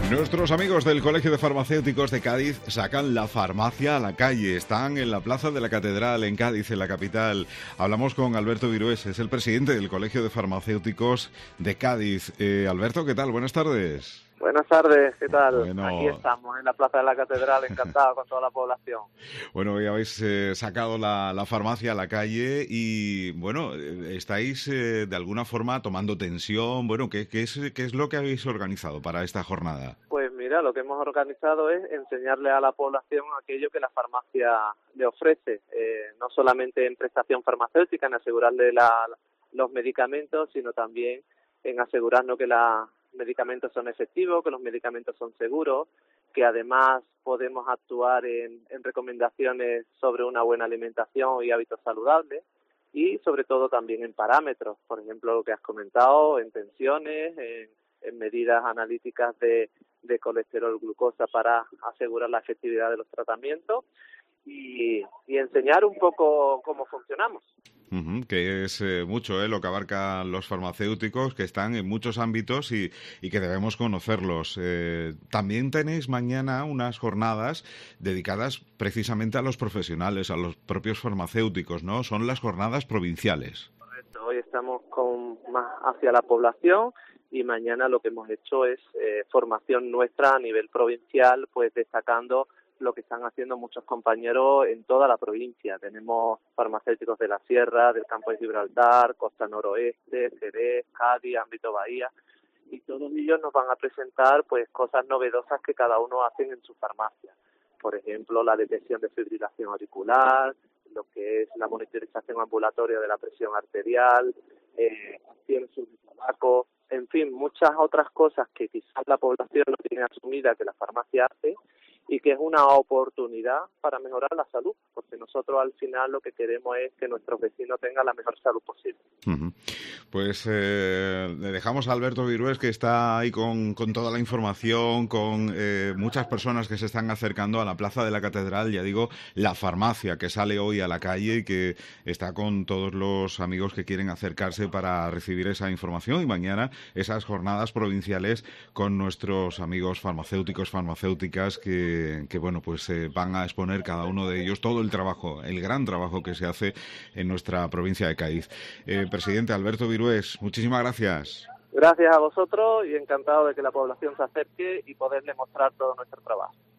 Nuestros amigos del Colegio de Farmacéuticos de Cádiz sacan la farmacia a la calle. Están en la Plaza de la Catedral, en Cádiz, en la capital. Hablamos con Alberto Virués, es el presidente del Colegio de Farmacéuticos de Cádiz. Alberto, ¿qué tal? Buenas tardes. Buenas tardes, ¿qué tal? Bueno, aquí estamos en la Plaza de la Catedral, encantado con toda la población. Bueno, hoy habéis sacado la farmacia a la calle y, bueno, estáis de alguna forma tomando tensión. Bueno, ¿qué es lo que habéis organizado para esta jornada? Pues mira, lo que hemos organizado es enseñarle a la población aquello que la farmacia le ofrece, no solamente en prestación farmacéutica, en asegurarle los medicamentos, sino también en asegurarnos que los medicamentos son efectivos, que los medicamentos son seguros, que además podemos actuar en recomendaciones sobre una buena alimentación y hábitos saludables y sobre todo también en parámetros, por ejemplo lo que has comentado, en tensiones, en medidas analíticas de colesterol, glucosa para asegurar la efectividad de los tratamientos y enseñar un poco cómo funcionamos. Que es mucho lo que abarcan los farmacéuticos, que están en muchos ámbitos y que debemos conocerlos. También tenéis mañana unas jornadas dedicadas precisamente a los profesionales, a los propios farmacéuticos, ¿no? Son las jornadas provinciales. Correcto, hoy estamos más hacia la población y mañana lo que hemos hecho es formación nuestra a nivel provincial, pues destacando lo que están haciendo muchos compañeros en toda la provincia. Tenemos farmacéuticos de la Sierra, del Campo de Gibraltar, Costa Noroeste, Jerez, Cádiz, ámbito Bahía, y todos ellos nos van a presentar pues cosas novedosas que cada uno hacen en su farmacia. Por ejemplo, la detección de fibrilación auricular, lo que es la monitorización ambulatoria de la presión arterial, acciones sobre el tabaco, en fin, muchas otras cosas que quizás la población no tiene asumida que la farmacia hace y que es una oportunidad para mejorar la salud, porque nosotros al final lo que queremos es que nuestros vecinos tengan la mejor salud posible. Pues le dejamos a Alberto Virués, que está ahí con toda la información, con muchas personas que se están acercando a la Plaza de la Catedral, ya digo, la farmacia que sale hoy a la calle y que está con todos los amigos que quieren acercarse para recibir esa información, y mañana esas jornadas provinciales con nuestros amigos farmacéuticos, farmacéuticas que bueno, pues van a exponer cada uno de ellos todo el trabajo, el gran trabajo que se hace en nuestra provincia de Cádiz. Presidente Alberto Virués, muchísimas gracias. Gracias a vosotros y encantado de que la población se acerque y poderle mostrar todo nuestro trabajo.